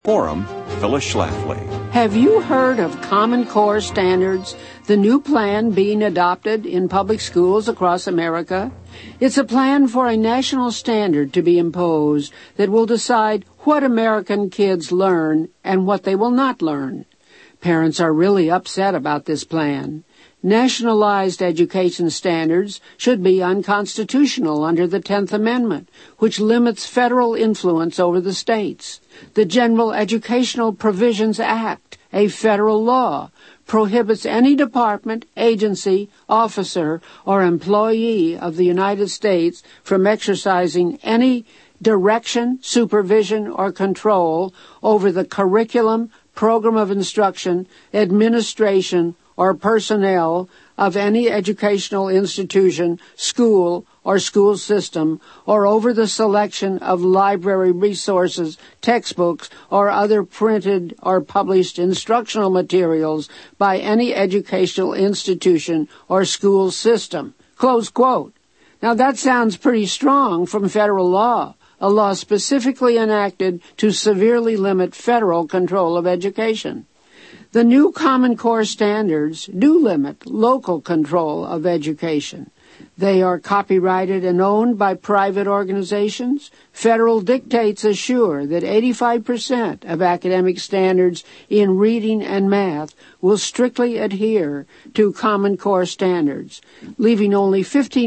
Forum, Phyllis Schlafly. Have you heard of Common Core Standards, the new plan being adopted in public schools across America? It's a plan for a national standard to be imposed that will decide what American kids learn and what they will not learn. Parents are really upset about this plan. Nationalized education standards should be unconstitutional under the 10th Amendment, which limits federal influence over the states. The General Educational Provisions Act, a federal law, prohibits any department, agency, officer, or employee of the United States from exercising any direction, supervision, or control over the curriculum, program of instruction, administration, or personnel of any educational institution, school, or school system, or over the selection of library resources, textbooks, or other printed or published instructional materials by any educational institution or school system. Close quote. Now that sounds pretty strong from federal law, a law specifically enacted to severely limit federal control of education. The new Common Core standards do limit local control of education. They are copyrighted and owned by private organizations. Federal dictates assure that 85% of academic standards in reading and math will strictly adhere to Common Core standards, leaving only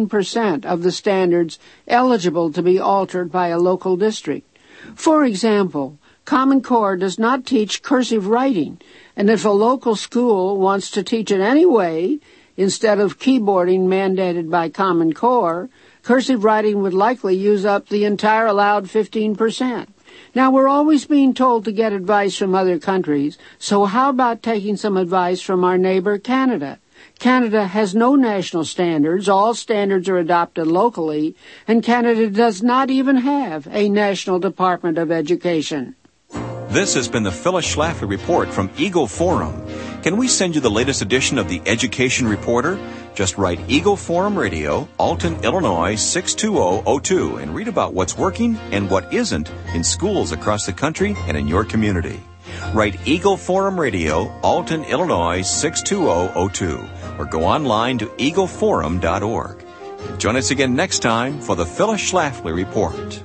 15% of the standards eligible to be altered by a local district. For example, Common Core does not teach cursive writing, and if a local school wants to teach it anyway, instead of keyboarding mandated by Common Core, cursive writing would likely use up the entire allowed 15%. Now, we're always being told to get advice from other countries, so how about taking some advice from our neighbor Canada? Canada has no national standards. All standards are adopted locally, and Canada does not even have a National Department of Education. This has been the Phyllis Schlafly Report from Eagle Forum. Can we send you the latest edition of the Education Reporter? Just write Eagle Forum Radio, Alton, Illinois 62002 and read about what's working and what isn't in schools across the country and in your community. Write Eagle Forum Radio, Alton, Illinois 62002 or go online to eagleforum.org. Join us again next time for the Phyllis Schlafly Report.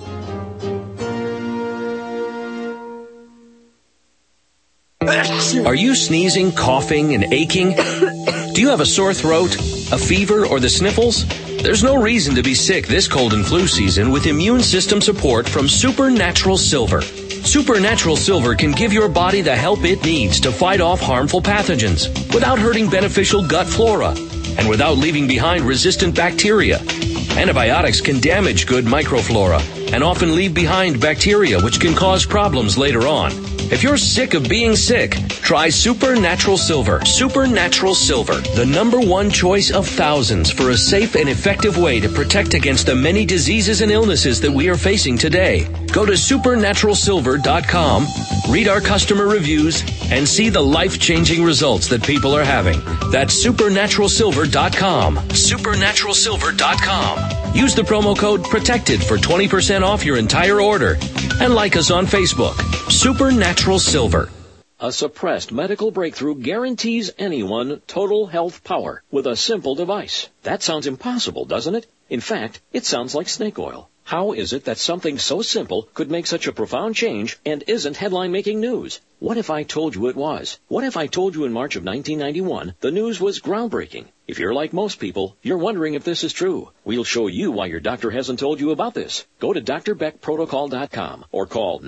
Are you sneezing, coughing, and aching? Do you have a sore throat, a fever, or the sniffles? There's no reason to be sick this cold and flu season with immune system support from Supernatural Silver. Supernatural Silver can give your body the help it needs to fight off harmful pathogens without hurting beneficial gut flora and without leaving behind resistant bacteria. Antibiotics can damage good microflora and often leave behind bacteria which can cause problems later on. If you're sick of being sick, try Supernatural Silver. Supernatural Silver, the #1 choice of thousands for a safe and effective way to protect against the many diseases and illnesses that we are facing today. Go to supernaturalsilver.com, read our customer reviews, and see the life-changing results that people are having. That's supernaturalsilver.com. Supernaturalsilver.com. Use the promo code PROTECTED for 20% off your entire order. And like us on Facebook. Supernatural Silver. A suppressed medical breakthrough guarantees anyone total health power with a simple device. That sounds impossible, doesn't it? In fact, it sounds like snake oil. How is it that something so simple could make such a profound change and isn't headline-making news? What if I told you it was? What if I told you in March of 1991 the news was groundbreaking? If you're like most people, you're wondering if this is true. We'll show you why your doctor hasn't told you about this. Go to drbeckprotocol.com or call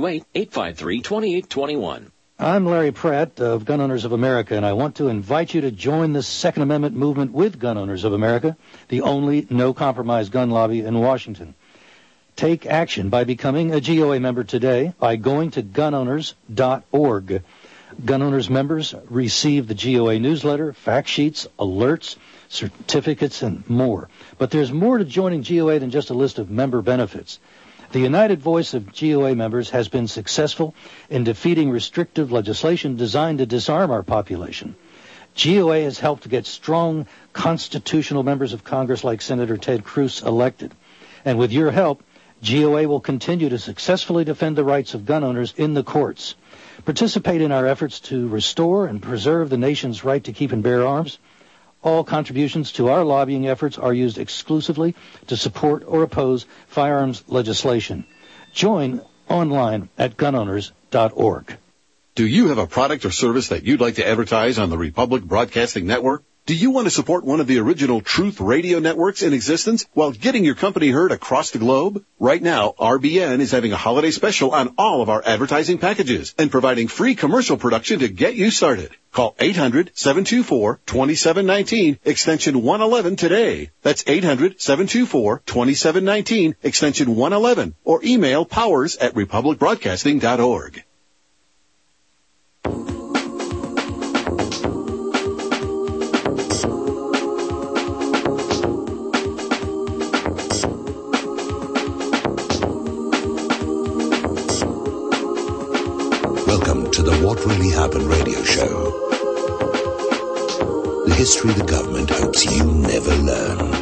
928-853-2821. I'm Larry Pratt of Gun Owners of America, and I want to invite you to join the Second Amendment movement with Gun Owners of America, the only no-compromise gun lobby in Washington. Take action by becoming a GOA member today by going to gunowners.org. Gun Owners members receive the GOA newsletter, fact sheets, alerts, certificates, and more. But there's more to joining GOA than just a list of member benefits. The united voice of GOA members has been successful in defeating restrictive legislation designed to disarm our population. GOA has helped to get strong constitutional members of Congress like Senator Ted Cruz elected. And with your help, GOA will continue to successfully defend the rights of gun owners in the courts. Participate in our efforts to restore and preserve the nation's right to keep and bear arms. All contributions to our lobbying efforts are used exclusively to support or oppose firearms legislation. Join online at gunowners.org. Do you have a product or service that you'd like to advertise on the Republic Broadcasting Network? Do you want to support one of the original Truth Radio networks in existence while getting your company heard across the globe? Right now, RBN is having a holiday special on all of our advertising packages and providing free commercial production to get you started. Call 800-724-2719, extension 111 today. That's 800-724-2719, extension 111, or email powers@republicbroadcasting.org. Welcome to the What Really Happened radio show. The history the government hopes you never learn.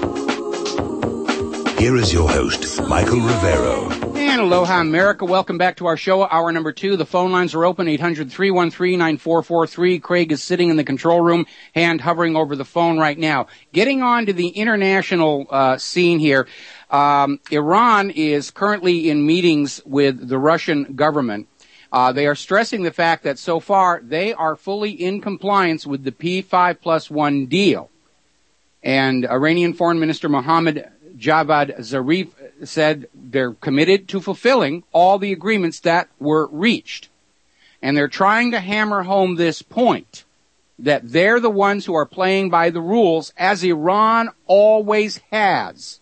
Here is your host, Michael Rivero. And aloha, America. Welcome back to our show, hour number 2. The phone lines are open, 800-313-9443. Craig is sitting in the control room, hand hovering over the phone right now. Getting on to the international scene here. Iran is currently in meetings with the Russian government. They are stressing the fact that so far they are fully in compliance with the P5+1 deal. And Iranian Foreign Minister Mohammad Javad Zarif said they're committed to fulfilling all the agreements that were reached. And they're trying to hammer home this point, that they're the ones who are playing by the rules, as Iran always has.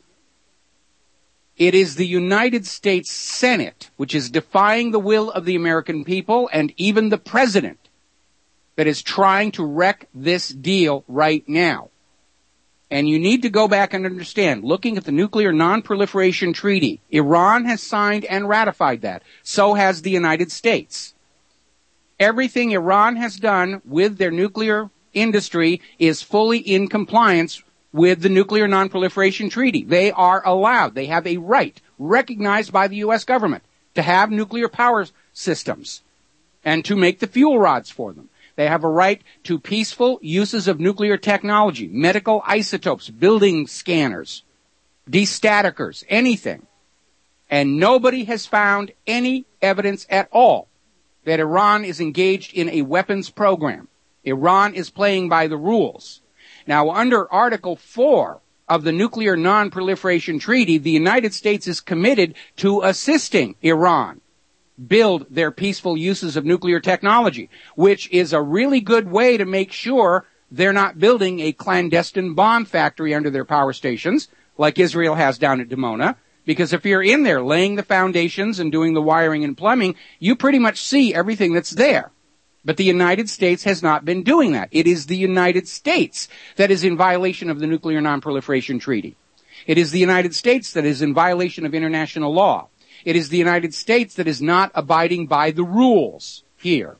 It is the United States Senate, which is defying the will of the American people and even the president, that is trying to wreck this deal right now. And you need to go back and understand, looking at the Nuclear Non-Proliferation Treaty, Iran has signed and ratified that. So has the United States. Everything Iran has done with their nuclear industry is fully in compliance with the Nuclear Non-Proliferation Treaty. They are allowed, they have a right, recognized by the U.S. government, to have nuclear power systems and to make the fuel rods for them. They have a right to peaceful uses of nuclear technology, medical isotopes, building scanners, destaticers, anything. And nobody has found any evidence at all that Iran is engaged in a weapons program. Iran is playing by the rules. Now, under Article 4 of the Nuclear Non-Proliferation Treaty, the United States is committed to assisting Iran build their peaceful uses of nuclear technology, which is a really good way to make sure they're not building a clandestine bomb factory under their power stations, like Israel has down at Dimona, because if you're in there laying the foundations and doing the wiring and plumbing, you pretty much see everything that's there. But the United States has not been doing that. It is the United States that is in violation of the Nuclear Non-Proliferation Treaty. It is the United States that is in violation of international law. It is the United States that is not abiding by the rules here.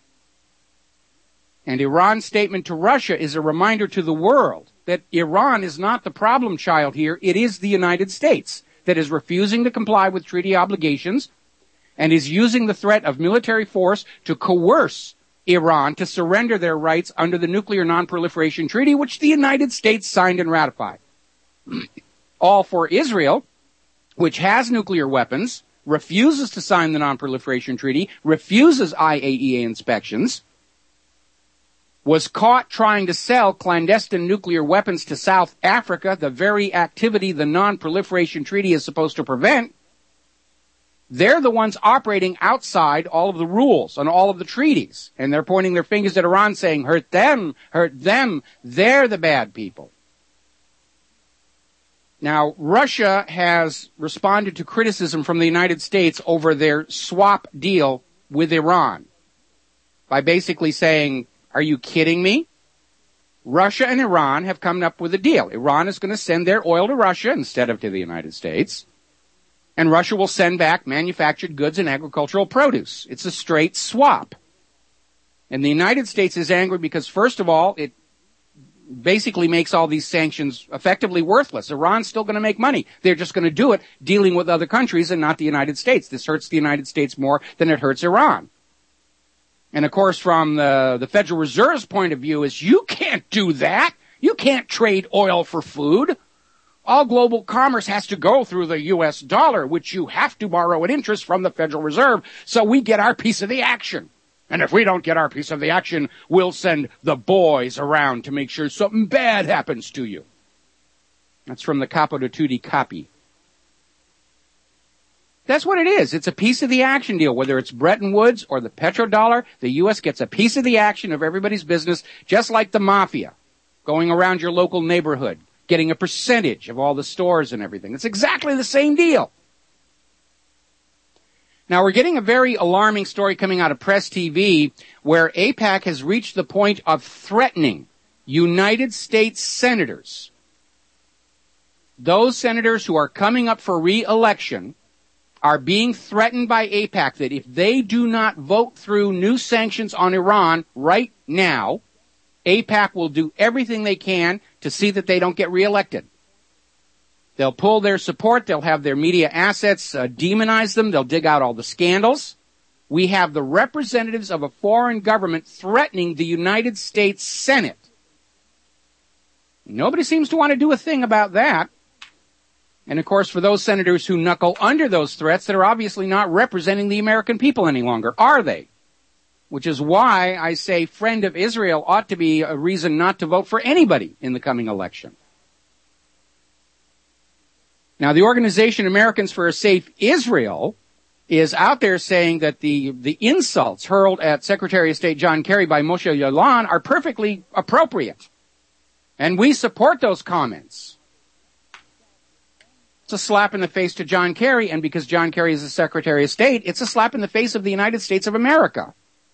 And Iran's statement to Russia is a reminder to the world that Iran is not the problem child here. It is the United States that is refusing to comply with treaty obligations and is using the threat of military force to coerce Iran to surrender their rights under the Nuclear Non-Proliferation Treaty, which the United States signed and ratified. All for Israel, which has nuclear weapons, refuses to sign the Non-Proliferation Treaty, refuses IAEA inspections, was caught trying to sell clandestine nuclear weapons to South Africa, the very activity the Non-Proliferation Treaty is supposed to prevent. They're the ones operating outside all of the rules and all of the treaties. And they're pointing their fingers at Iran saying, hurt them, they're the bad people. Now, Russia has responded to criticism from the United States over their swap deal with Iran by basically saying, are you kidding me? Russia and Iran have come up with a deal. Iran is going to send their oil to Russia instead of to the United States. And Russia will send back manufactured goods and agricultural produce. It's a straight swap. And the United States is angry because, first of all, it basically makes all these sanctions effectively worthless. Iran's still going to make money. They're just going to do it dealing with other countries and not the United States. This hurts the United States more than it hurts Iran. And of course, from the Federal Reserve's point of view is you can't do that. You can't trade oil for food. All global commerce has to go through the U.S. dollar, which you have to borrow at interest from the Federal Reserve, so we get our piece of the action. And if we don't get our piece of the action, we'll send the boys around to make sure something bad happens to you. That's from the Capo di Tutti copy. That's what it is. It's a piece of the action deal. Whether it's Bretton Woods or the petrodollar, the U.S. gets a piece of the action of everybody's business, just like the mafia, going around your local neighborhood, getting a percentage of all the stores and everything. It's exactly the same deal. Now, we're getting a very alarming story coming out of Press TV where AIPAC has reached the point of threatening United States senators. Those senators who are coming up for re-election are being threatened by AIPAC that if they do not vote through new sanctions on Iran right now, AIPAC will do everything they can to see that they don't get reelected. They'll pull their support. They'll have their media assets demonize them. They'll dig out all the scandals. We have the representatives of a foreign government threatening the United States Senate. Nobody seems to want to do a thing about that. And, of course, for those senators who knuckle under those threats, they're obviously not representing the American people any longer, are they? Which is why I say friend of Israel ought to be a reason not to vote for anybody in the coming election. Now, the organization Americans for a Safe Israel is out there saying that the insults hurled at Secretary of State John Kerry by Moshe Yaalon are perfectly appropriate. And we support those comments. It's a slap in the face to John Kerry, and because John Kerry is the Secretary of State, it's a slap in the face of the United States of America.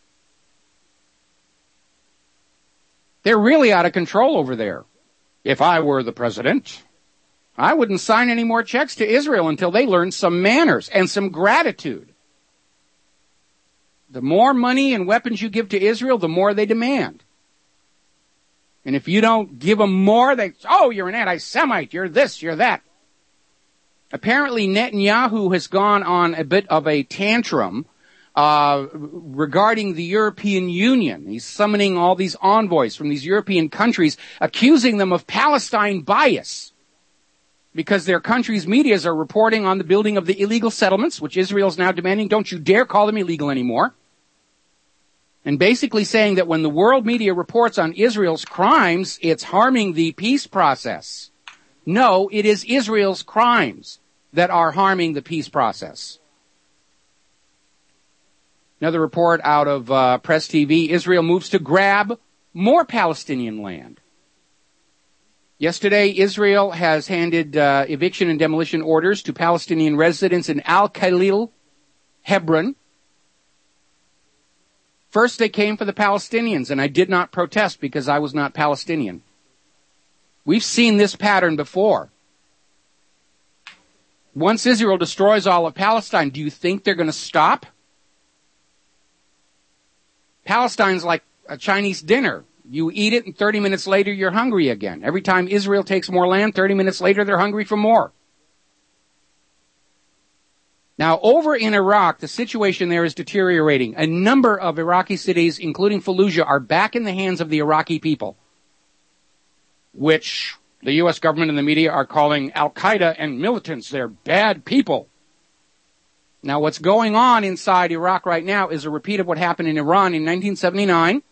They're really out of control over there. If I were the president, I wouldn't sign any more checks to Israel until they learn some manners and some gratitude. The more money and weapons you give to Israel, the more they demand. And if you don't give them more, you're an anti-Semite, you're this, you're that. Apparently Netanyahu has gone on a bit of a tantrum regarding the European Union. He's summoning all these envoys from these European countries, accusing them of Palestine bias, because their country's medias are reporting on the building of the illegal settlements, which Israel's now demanding, don't you dare call them illegal anymore. And basically saying that when the world media reports on Israel's crimes, it's harming the peace process. No, it is Israel's crimes that are harming the peace process. Another report out of Press TV, Israel moves to grab more Palestinian land. Yesterday, Israel has handed eviction and demolition orders to Palestinian residents in Al-Khalil, Hebron. First, they came for the Palestinians, and I did not protest because I was not Palestinian. We've seen this pattern before. Once Israel destroys all of Palestine, do you think they're going to stop? Palestine's like a Chinese dinner. You eat it, and 30 minutes later, you're hungry again. Every time Israel takes more land, 30 minutes later, they're hungry for more. Now, over in Iraq, the situation there is deteriorating. A number of Iraqi cities, including Fallujah, are back in the hands of the Iraqi people, which the U.S. government and the media are calling Al-Qaeda and militants. They're bad people. Now, what's going on inside Iraq right now is a repeat of what happened in Iran in 1979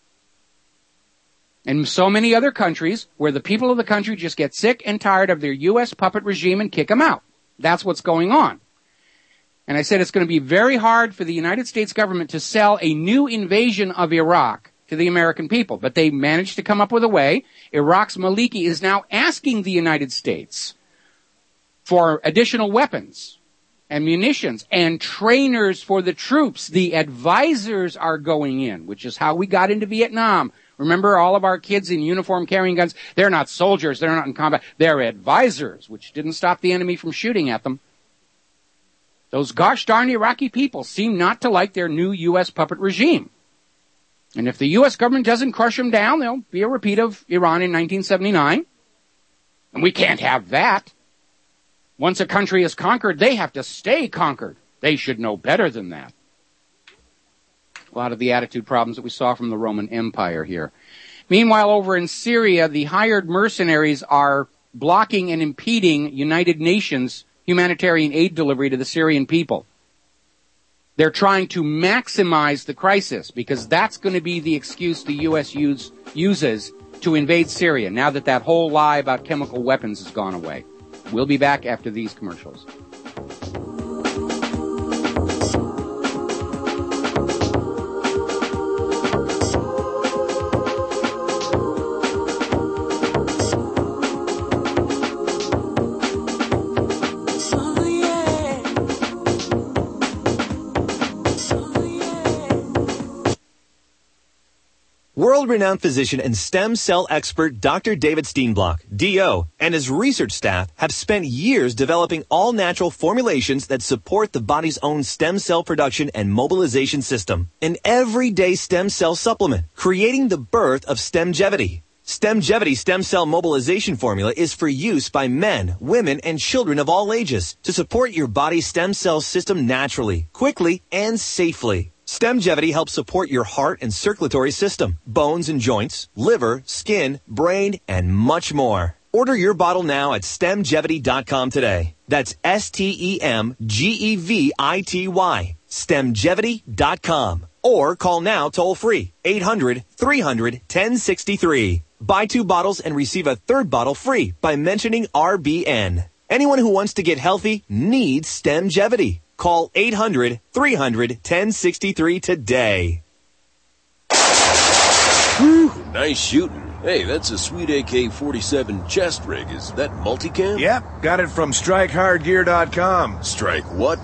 and so many other countries where the people of the country just get sick and tired of their U.S. puppet regime and kick them out. That's what's going on. And I said it's going to be very hard for the United States government to sell a new invasion of Iraq to the American people. But they managed to come up with a way. Iraq's Maliki is now asking the United States for additional weapons and munitions and trainers for the troops. The advisors are going in, which is how we got into Vietnam. Remember, all of our kids in uniform carrying guns, they're not soldiers, they're not in combat, they're advisors, which didn't stop the enemy from shooting at them. Those gosh darn Iraqi people seem not to like their new U.S. puppet regime. And if the U.S. government doesn't crush them down, there'll be a repeat of Iran in 1979. And we can't have that. Once a country is conquered, they have to stay conquered. They should know better than that. A lot of the attitude problems that we saw from the Roman Empire here. Meanwhile, over in Syria, the hired mercenaries are blocking and impeding United Nations humanitarian aid delivery to the Syrian people. They're trying to maximize the crisis because that's going to be the excuse the U.S. uses to invade Syria now that that whole lie about chemical weapons has gone away. We'll be back after these commercials. World-renowned physician and stem cell expert Dr. David Steenblock, DO, and his research staff have spent years developing all-natural formulations that support the body's own stem cell production and mobilization system. An everyday stem cell supplement, creating the birth of Stemgevity. Stemgevity stem cell mobilization formula is for use by men, women, and children of all ages to support your body's stem cell system naturally, quickly, and safely. Stemgevity helps support your heart and circulatory system, bones and joints, liver, skin, brain, and much more. Order your bottle now at Stemgevity.com today. That's Stemgevity, Stemgevity.com. Or call now toll free, 800-300-1063. Buy 2 bottles and receive a 3rd bottle free by mentioning RBN. Anyone who wants to get healthy needs Stemgevity. Call 800-300-1063 today. Whew, nice shooting. Hey, that's a sweet AK-47 chest rig. Is that multicam? Yep, got it from StrikeHardGear.com. Strike what?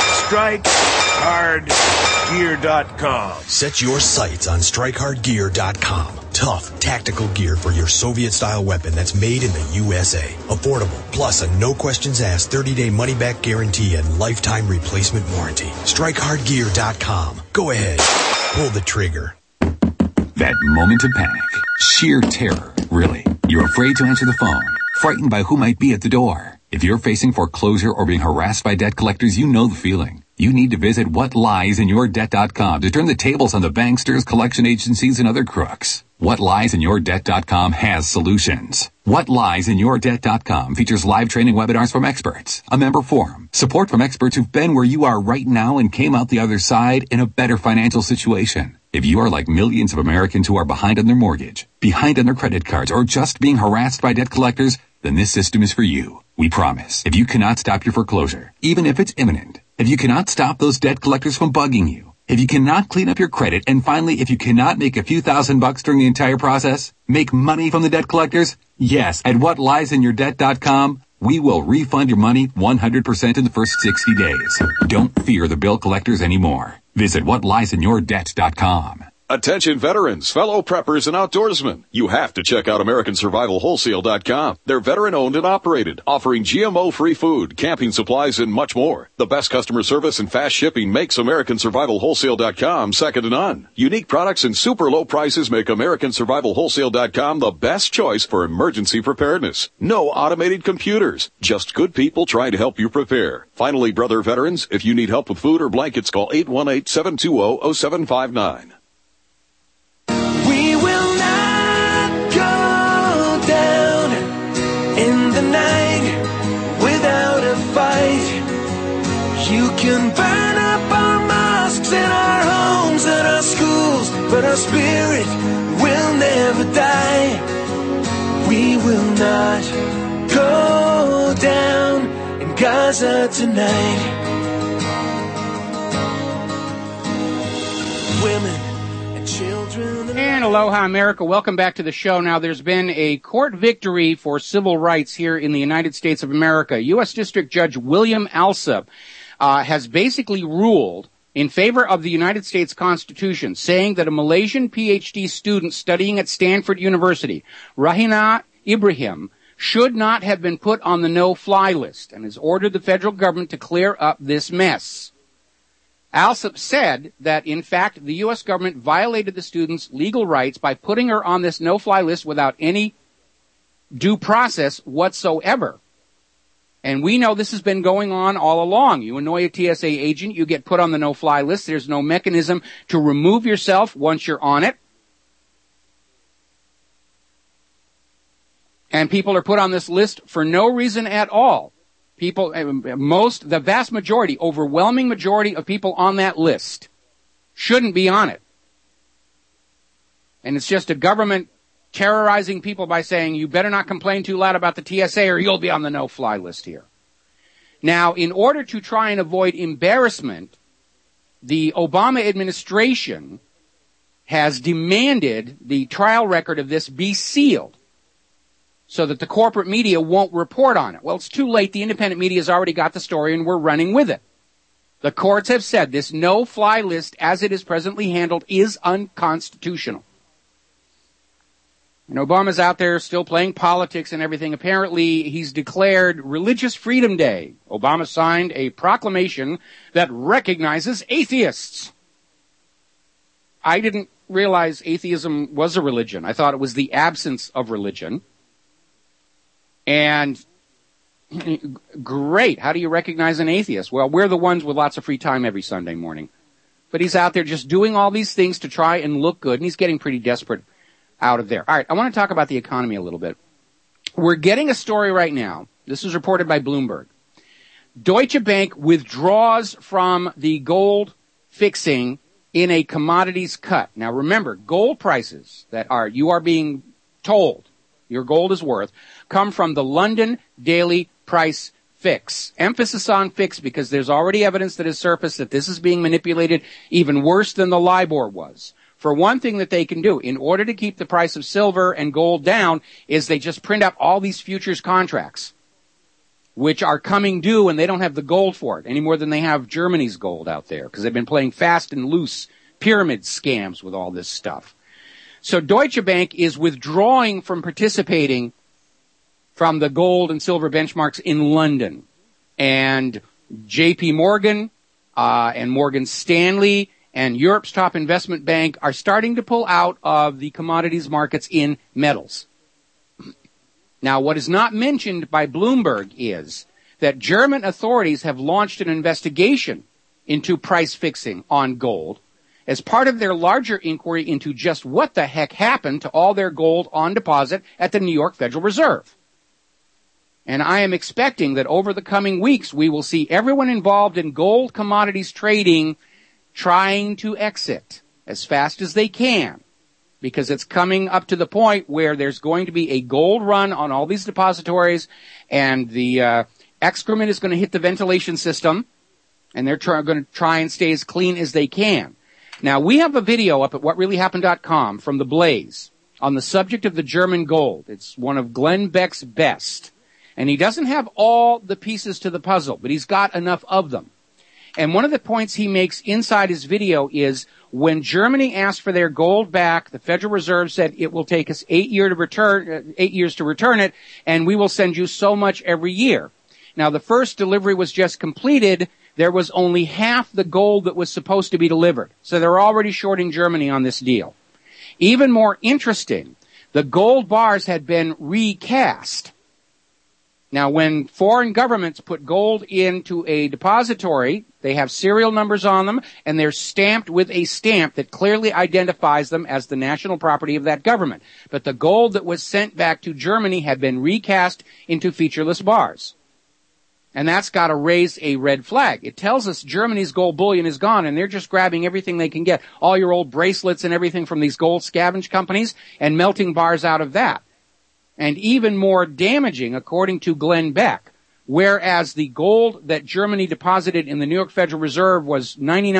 StrikeHardGear.com. Set your sights on StrikeHardGear.com. Tough, tactical gear for your Soviet-style weapon that's made in the USA. Affordable, plus a no-questions-asked 30-day money-back guarantee and lifetime replacement warranty. StrikeHardGear.com. Go ahead. Pull the trigger. That moment of panic. Sheer terror, really. You're afraid to answer the phone. Frightened by who might be at the door. If you're facing foreclosure or being harassed by debt collectors, you know the feeling. You need to visit whatliesinyourdebt.com to turn the tables on the banksters, collection agencies, and other crooks. Whatliesinyourdebt.com has solutions. Whatliesinyourdebt.com features live training webinars from experts, a member forum, support from experts who've been where you are right now and came out the other side in a better financial situation. If you are like millions of Americans who are behind on their mortgage, behind on their credit cards, or just being harassed by debt collectors, then this system is for you. We promise. If you cannot stop your foreclosure, even if it's imminent, if you cannot stop those debt collectors from bugging you, if you cannot clean up your credit, and finally, if you cannot make a few $1,000s during the entire process, make money from the debt collectors, yes, at whatliesinyourdebt.com, we will refund your money 100% in the first 60 days. Don't fear the bill collectors anymore. Visit whatliesinyourdebt.com. Attention veterans, fellow preppers, and outdoorsmen. You have to check out AmericanSurvivalWholesale.com. They're veteran-owned and operated, offering GMO-free food, camping supplies, and much more. The best customer service and fast shipping makes AmericanSurvivalWholesale.com second to none. Unique products and super low prices make AmericanSurvivalWholesale.com the best choice for emergency preparedness. No automated computers, just good people trying to help you prepare. Finally, brother veterans, if you need help with food or blankets, call 818-720-0759. We will not go down in the night without a fight. You can burn up our mosques and our homes and our schools, but our spirit will never die. We will not go down in Gaza tonight. Women and children and aloha, America. Welcome back to the show. Now, there's been a court victory for civil rights here in the United States of America. U.S. District Judge William Alsup has basically ruled in favor of the United States Constitution, saying that a Malaysian PhD student studying at Stanford University, Rahina Ibrahim, should not have been put on the no-fly list and has ordered the federal government to clear up this mess. Alsop said that, in fact, the U.S. government violated the student's legal rights by putting her on this no-fly list without any due process whatsoever. And we know this has been going on all along. You annoy a TSA agent, you get put on the no-fly list. There's no mechanism to remove yourself once you're on it. And people are put on this list for no reason at all. The vast majority, overwhelming majority of people on that list shouldn't be on it. And it's just a government terrorizing people by saying, you better not complain too loud about the TSA or you'll be on the no-fly list here. Now, in order to try and avoid embarrassment, the Obama administration has demanded the trial record of this be sealed so that the corporate media won't report on it. Well, it's too late. The independent media has already got the story and we're running with it. The courts have said this no-fly list, as it is presently handled, is unconstitutional. And Obama's out there still playing politics and everything. Apparently, he's declared Religious Freedom Day. Obama signed a proclamation that recognizes atheists. I didn't realize atheism was a religion. I thought it was the absence of religion. And great. How do you recognize an atheist? Well, we're the ones with lots of free time every Sunday morning. But he's out there just doing all these things to try and look good, and he's getting pretty desperate out of there. All right, I want to talk about the economy a little bit. We're getting a story right now. This is reported by Bloomberg. Deutsche Bank withdraws from the gold fixing in a commodities cut. Now remember, gold prices you are being told your gold is worth come from the London Daily Price Fix. Emphasis on fix because there's already evidence that has surfaced that this is being manipulated even worse than the LIBOR was. For one thing that they can do, in order to keep the price of silver and gold down, is they just print out all these futures contracts, which are coming due and they don't have the gold for it any more than they have Germany's gold out there because they've been playing fast and loose pyramid scams with all this stuff. So Deutsche Bank is withdrawing from participating from the gold and silver benchmarks in London. And JP Morgan and Morgan Stanley and Europe's top investment bank are starting to pull out of the commodities markets in metals. Now, what is not mentioned by Bloomberg is that German authorities have launched an investigation into price fixing on gold as part of their larger inquiry into just what the heck happened to all their gold on deposit at the New York Federal Reserve. And I am expecting that over the coming weeks, we will see everyone involved in gold commodities trading trying to exit as fast as they can, because it's coming up to the point where there's going to be a gold run on all these depositories, and the excrement is going to hit the ventilation system, and they're going to try and stay as clean as they can. Now, we have a video up at whatreallyhappened.com from The Blaze on the subject of the German gold. It's one of Glenn Beck's best. And he doesn't have all the pieces to the puzzle, but he's got enough of them. And one of the points he makes inside his video is when Germany asked for their gold back, the Federal Reserve said it will take us 8 years to return it, and we will send you so much every year. Now, the first delivery was just completed. There was only half the gold that was supposed to be delivered. So they're already shorting Germany on this deal. Even more interesting, the gold bars had been recast. Now, when foreign governments put gold into a depository, they have serial numbers on them, and they're stamped with a stamp that clearly identifies them as the national property of that government. But the gold that was sent back to Germany had been recast into featureless bars. And that's got to raise a red flag. It tells us Germany's gold bullion is gone, and they're just grabbing everything they can get, all your old bracelets and everything from these gold scavenge companies, and melting bars out of that. And even more damaging, according to Glenn Beck, whereas the gold that Germany deposited in the New York Federal Reserve was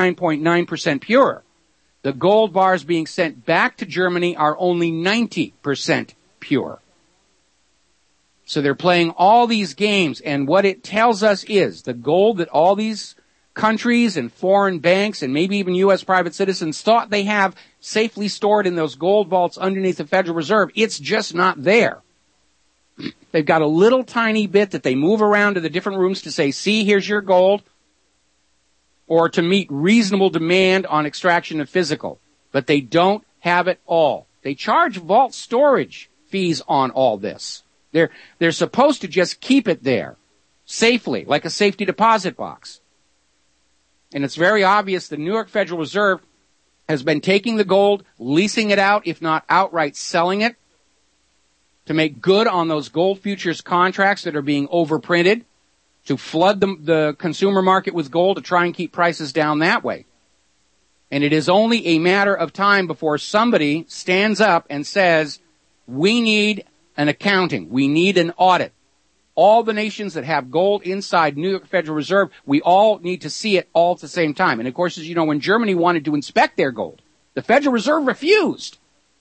99.9% pure, the gold bars being sent back to Germany are only 90% pure. So they're playing all these games, and what it tells us is the gold that all these countries and foreign banks and maybe even U.S. private citizens thought they have safely stored in those gold vaults underneath the Federal Reserve, it's just not there. They've got a little tiny bit that they move around to the different rooms to say, see, here's your gold. or to meet reasonable demand on extraction of physical. But they don't have it all. They charge vault storage fees on all this. They're supposed to just keep it there safely, like a safety deposit box. And it's very obvious the New York Federal Reserve has been taking the gold, leasing it out, if not outright selling it, to make good on those gold futures contracts that are being overprinted, to flood the consumer market with gold to try and keep prices down that way. And it is only a matter of time before somebody stands up and says, we need an accounting, we need an audit. All the nations that have gold inside New York Federal Reserve, we all need to see it all at the same time. And of course, as you know, when Germany wanted to inspect their gold, the Federal Reserve refused.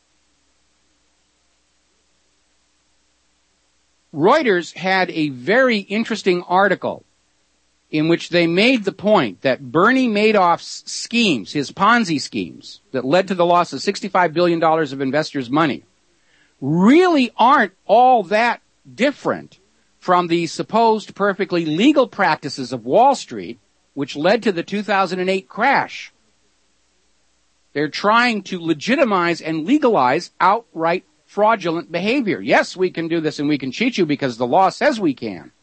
Reuters had a very interesting article in which they made the point that Bernie Madoff's schemes, his Ponzi schemes, that led to the loss of $65 billion of investors' money, really aren't all that different from the supposed perfectly legal practices of Wall Street, which led to the 2008 crash. They're trying to legitimize and legalize outright fraudulent behavior. Yes, we can do this and we can cheat you because the law says we can.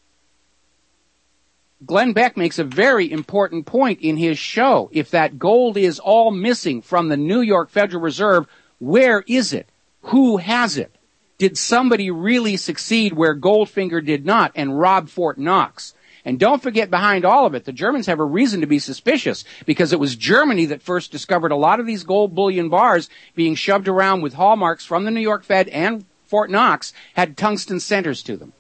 Glenn Beck makes a very important point in his show. If that gold is all missing from the New York Federal Reserve, where is it? Who has it? Did somebody really succeed where Goldfinger did not and rob Fort Knox? And don't forget, behind all of it, the Germans have a reason to be suspicious, because it was Germany that first discovered a lot of these gold bullion bars being shoved around with hallmarks from the New York Fed, and Fort Knox had tungsten centers to them.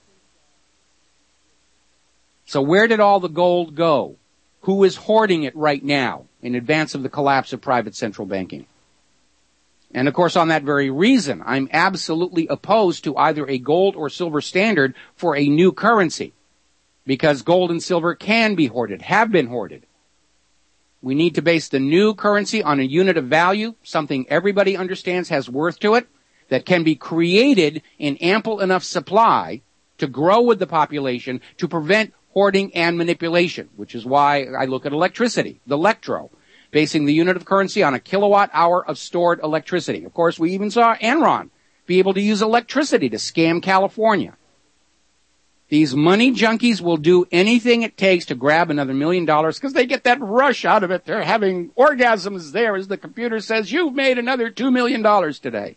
So where did all the gold go? Who is hoarding it right now in advance of the collapse of private central banking? And of course, on that very reason, I'm absolutely opposed to either a gold or silver standard for a new currency, because gold and silver can be hoarded, have been hoarded. We need to base the new currency on a unit of value, something everybody understands has worth to it, that can be created in ample enough supply to grow with the population to prevent hoarding and manipulation, which is why I look at electricity, the electro, basing the unit of currency on a kilowatt hour of stored electricity. Of course, we even saw Enron be able to use electricity to scam California. These money junkies will do anything it takes to grab another $1 million because they get that rush out of it. They're having orgasms there as the computer says, you've made another $2 million today.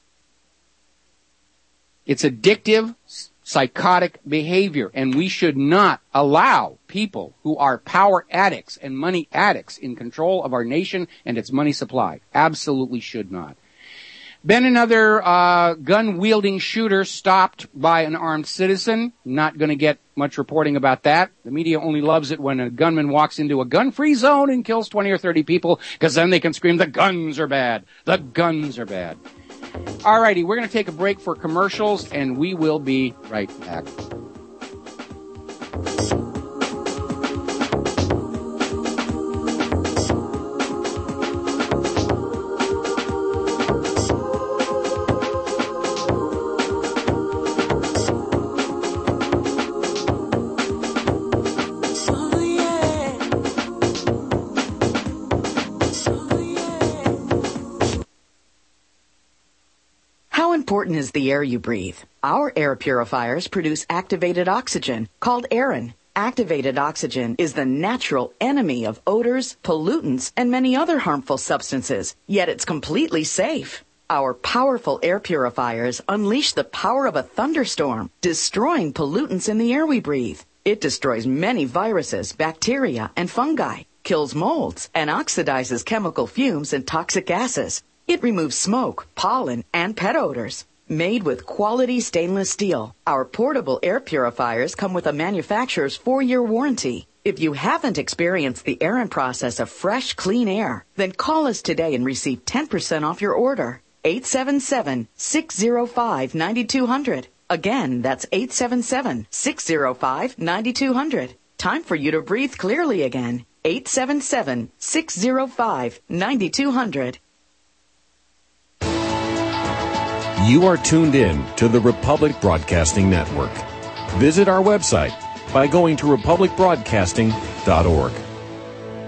It's addictive, psychotic behavior, and we should not allow people who are power addicts and money addicts in control of our nation and its money supply. Absolutely should not. Been another gun-wielding shooter stopped by an armed citizen. Not going to get much reporting about that. The media only loves it when a gunman walks into a gun-free zone and kills 20 or 30 people, because then they can scream, the guns are bad. The guns are bad. All righty, we're going to take a break for commercials, and we will be right back. How important is the air you breathe? Our air purifiers produce activated oxygen, called Aerin. Activated oxygen is the natural enemy of odors, pollutants, and many other harmful substances, yet it's completely safe. Our powerful air purifiers unleash the power of a thunderstorm, destroying pollutants in the air we breathe. It destroys many viruses, bacteria, and fungi, kills molds, and oxidizes chemical fumes and toxic gases. It removes smoke, pollen, and pet odors. Made with quality stainless steel, our portable air purifiers come with a manufacturer's 4-year warranty. If you haven't experienced the Aerin process of fresh, clean air, then call us today and receive 10% off your order. 877-605-9200. Again, that's 877-605-9200. Time for you to breathe clearly again. 877-605-9200. You are tuned in to the Republic Broadcasting Network. Visit our website by going to republicbroadcasting.org.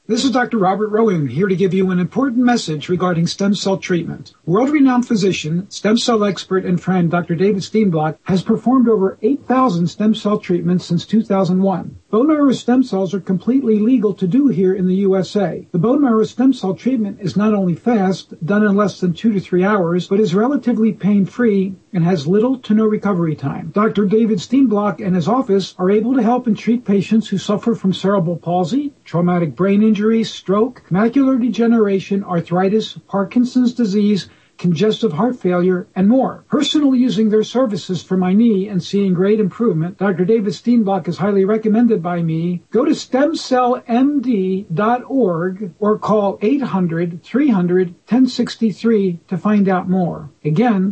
This is Dr. Robert Rowan here to give you an important message regarding stem cell treatment. World-renowned physician, stem cell expert, and friend Dr. David Steenblock has performed over 8,000 stem cell treatments since 2001. Bone marrow stem cells are completely legal to do here in the USA. The bone marrow stem cell treatment is not only fast, done in less than 2 to 3 hours, but is relatively pain-free and has little to no recovery time. Dr. David Steenblock and his office are able to help and treat patients who suffer from cerebral palsy, traumatic brain injury, stroke, macular degeneration, arthritis, Parkinson's disease, congestive heart failure, and more. Personally using their services for my knee and seeing great improvement, Dr. David Steenblock is highly recommended by me. Go to stemcellmd.org or call 800-300-1063 to find out more. Again,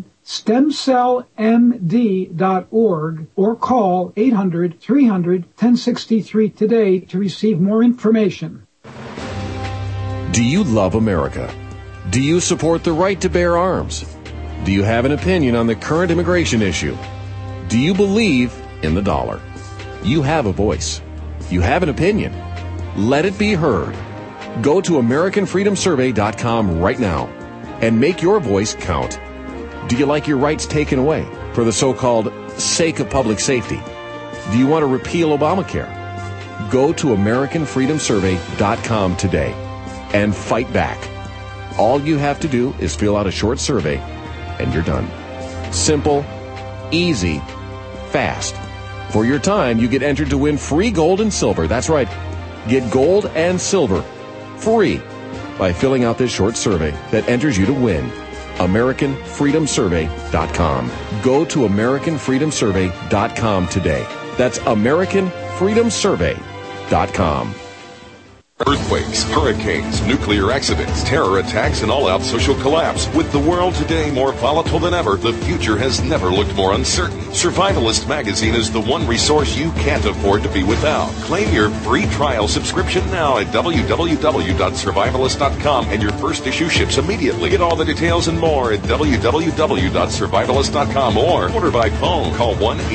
stemcellmd.org or call 800-300-1063 today to receive more information. Do you love America? Do you support the right to bear arms? Do you have an opinion on the current immigration issue? Do you believe in the dollar? You have a voice. You have an opinion. Let it be heard. Go to AmericanFreedomSurvey.com right now and make your voice count. Do you like your rights taken away for the so-called sake of public safety? Do you want to repeal Obamacare? Go to AmericanFreedomSurvey.com today and fight back. All you have to do is fill out a short survey, and you're done. Simple, easy, fast. For your time, you get entered to win free gold and silver. That's right. Get gold and silver free by filling out this short survey that enters you to win. AmericanFreedomSurvey.com. Go to AmericanFreedomSurvey.com today. That's AmericanFreedomSurvey.com. Earthquakes, hurricanes, nuclear accidents, terror attacks, and all-out social collapse. With the world today more volatile than ever, the future has never looked more uncertain. Survivalist Magazine is the one resource you can't afford to be without. Claim your free trial subscription now at www.survivalist.com, and your first issue ships immediately. Get all the details and more at www.survivalist.com or order by phone. Call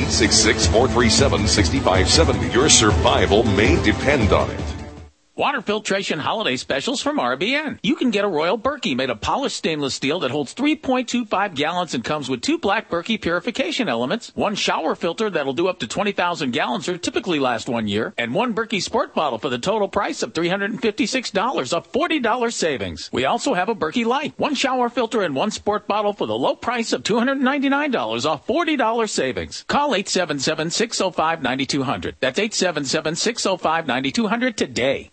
1-866-437-6570. Your survival may depend on it. Water filtration holiday specials from RBN. You can get a Royal Berkey made of polished stainless steel that holds 3.25 gallons and comes with 2 black Berkey purification elements, 1 shower filter that'll do up to 20,000 gallons or typically last 1 year, and 1 Berkey Sport bottle for the total price of $356, a $40 savings. We also have a Berkey Light, 1 shower filter and 1 sport bottle for the low price of $299, a $40 savings. Call 877-605-9200. That's 877-605-9200 today.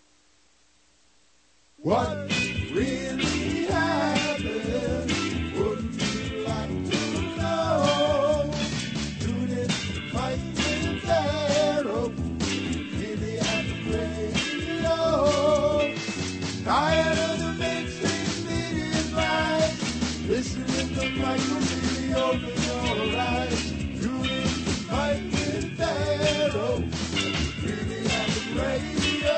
What really happened? Wouldn't you like to know? Tune in to Fight with Pharaoh. Really at the radio. Tired of the mainstream media's lies. Listening to Fight really open your eyes. Tune in to Fight with Pharaoh. Really at the radio.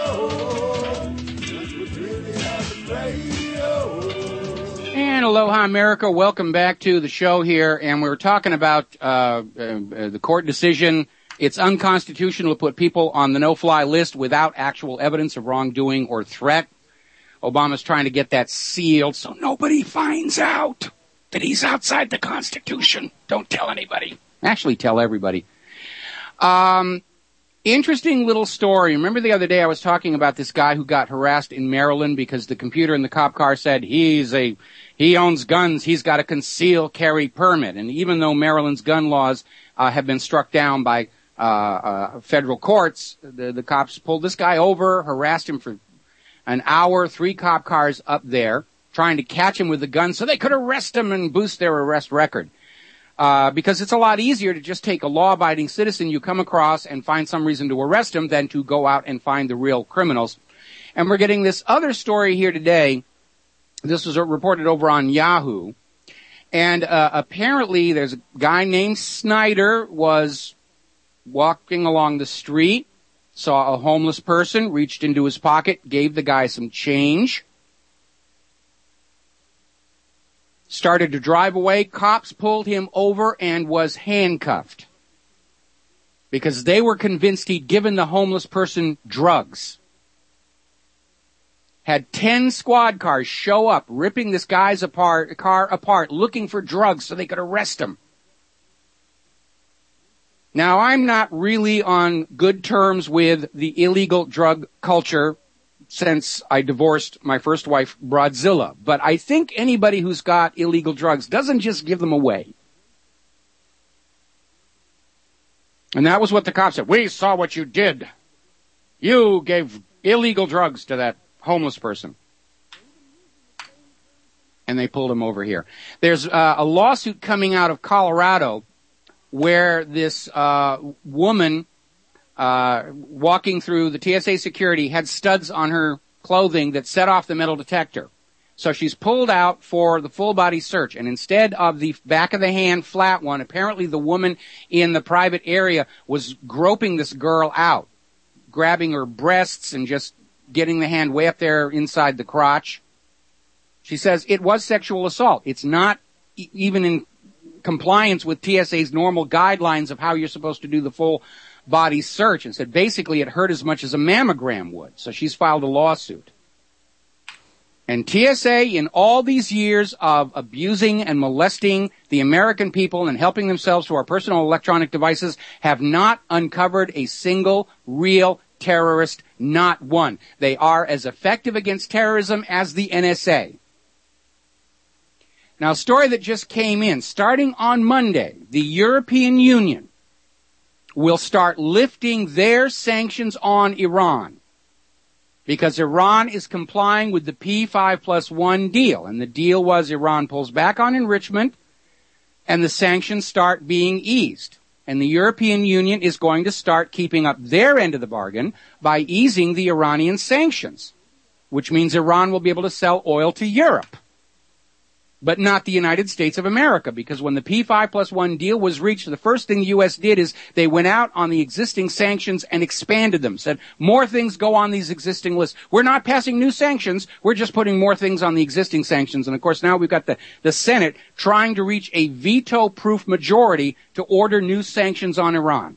And aloha, America. Welcome back to the show here. And we were talking about the court decision. It's unconstitutional to put people on the no-fly list without actual evidence of wrongdoing or threat. Obama's trying to get that sealed so nobody finds out that he's outside the Constitution. Don't tell anybody. Actually, tell everybody. Interesting little story. Remember the other day I was talking about this guy who got harassed in Maryland because the computer in the cop car said he owns guns, he's got a concealed carry permit. And even though Maryland's gun laws have been struck down by federal courts, the cops pulled this guy over, harassed him for an hour, 3 cop cars up there, trying to catch him with the gun so they could arrest him and boost their arrest record. Because it's a lot easier to just take a law-abiding citizen you come across and find some reason to arrest him than to go out and find the real criminals. And we're getting this other story here today. This was reported over on Yahoo. And apparently there's a guy named Snyder was walking along the street, saw a homeless person, reached into his pocket, gave the guy some change, started to drive away. Cops pulled him over and was handcuffed because they were convinced he'd given the homeless person drugs. had 10 squad cars show up, ripping this guy's car apart, looking for drugs so they could arrest him. Now, I'm not really on good terms with the illegal drug culture since I divorced my first wife, Broadzilla. But I think anybody who's got illegal drugs doesn't just give them away. And that was what the cops said. We saw what you did. You gave illegal drugs to that homeless person. And they pulled him over here. There's a lawsuit coming out of Colorado where this woman walking through the TSA security had studs on her clothing that set off the metal detector. So she's pulled out for the full body search, and instead of the back of the hand flat one, apparently the woman in the private area was groping this girl out, grabbing her breasts and just getting the hand way up there inside the crotch. She says it was sexual assault. It's not even in compliance with TSA's normal guidelines of how you're supposed to do the full body search, and said basically it hurt as much as a mammogram would. So she's filed a lawsuit. And TSA, in all these years of abusing and molesting the American people and helping themselves to our personal electronic devices, have not uncovered a single real terrorist, not one. They are as effective against terrorism as the NSA. Now, a story that just came in, starting on Monday, the European Union will start lifting their sanctions on Iran, because Iran is complying with the P5+1 deal. And the deal was Iran pulls back on enrichment and the sanctions start being eased. And the European Union is going to start keeping up their end of the bargain by easing the Iranian sanctions, which means Iran will be able to sell oil to Europe, but not the United States of America, because when the P5+1 deal was reached, the first thing the U.S. did is they went out on the existing sanctions and expanded them, said more things go on these existing lists. We're not passing new sanctions, we're just putting more things on the existing sanctions. And of course now we've got the Senate trying to reach a veto-proof majority to order new sanctions on Iran.